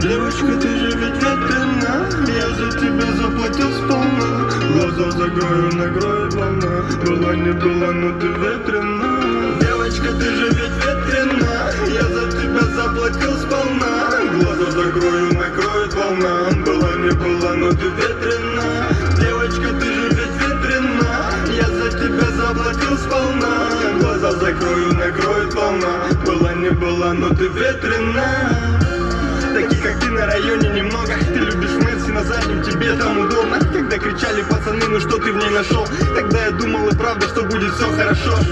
Девочка, ты же ведь ветрена, я за тебя заплатил сполна. Глаза закрою, накроет волна, была не была, но ты ветрена. Девочка, ты же ведь ветрена, я за тебя заплатил сполна. Глаза закрою, накроет волна, была не была, но ты ветрена. Девочка, ты же ведь ветрена, я за тебя заплатил сполна. Глаза закрою, накроет волна, была не была, но ты ветрена. Таких как ты на районе немного. Ты любишь мысли на заднем, тебе там удобно. Когда кричали пацаны, ну что ты в ней нашел? Тогда я думал и правда, что будет все хорошо.